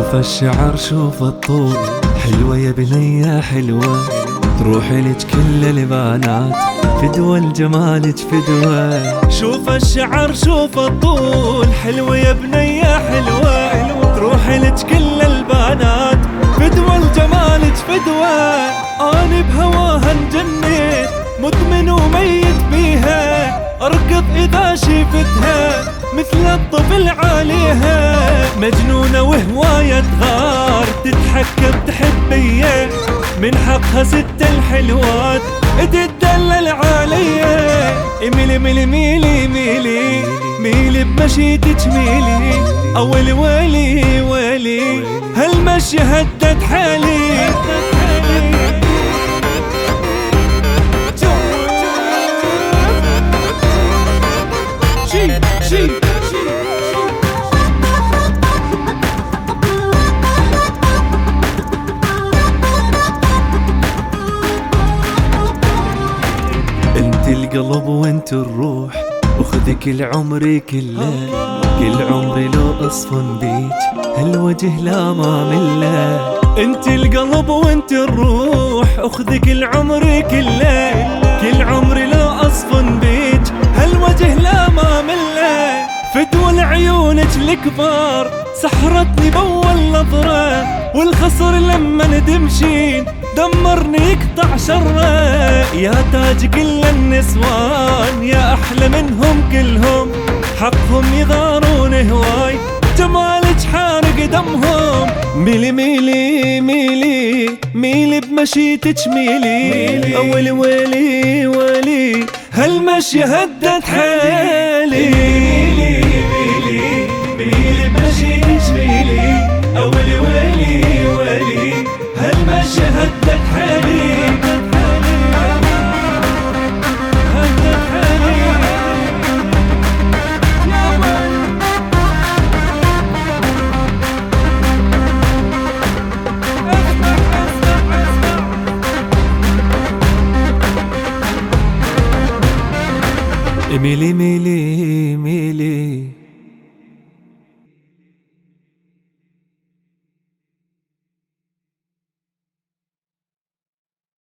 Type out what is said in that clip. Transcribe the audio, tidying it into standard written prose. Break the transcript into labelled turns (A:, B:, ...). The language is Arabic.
A: شوف الشعر شوف الطول، حلوة يا بنية حلوة، تروحي لك كل البنات، فدوى لجمالك فدوى.
B: شوف الشعر شوف الطول، حلوة يا بنية حلوة، تروحي لك كل البنات، فدوى لجمالك فدوى. أنا بهواها انجنيت، مدمن وميت بيها، أركض إذا شفتها مثل الطفل عليها. مجنونة وهواية تغار، تتحكم تحبيه، من حقها ست الحلوات تدلل عليا. ميلي ميلي ميلي ميلي ميلي بمشيتك ميلي، أول ويلي ويلي هالمشي هدت حالي.
A: انت القلب وانت الروح، وخذك العمر كله، كل عمري لو اصفن بيك هالوجه لا ما مله.
B: انت القلب وانت الروح، اخذك العمر كله، كل عمري لو اصفن بيك هالوجه لا ما مله. فدوى لعيونك الكبار، سحرتني بأول نظرة، والخصر لما ندمشين دمرني يقطع شره. يا تاج كل النسوان، يا أحلى منهم كلهم، حقهم يغارون هواي، جمالك حارق دمهم. ميلي ميلي ميلي ميلي بمشيتك ميلي، أول ويلي ويلي هالمشي هدت حالي. ميلي ميلي ميلي بمشيتك ميلي، أول ويلي ويلي هالمشي هدت حالي.
A: ميلي ميلي ميلي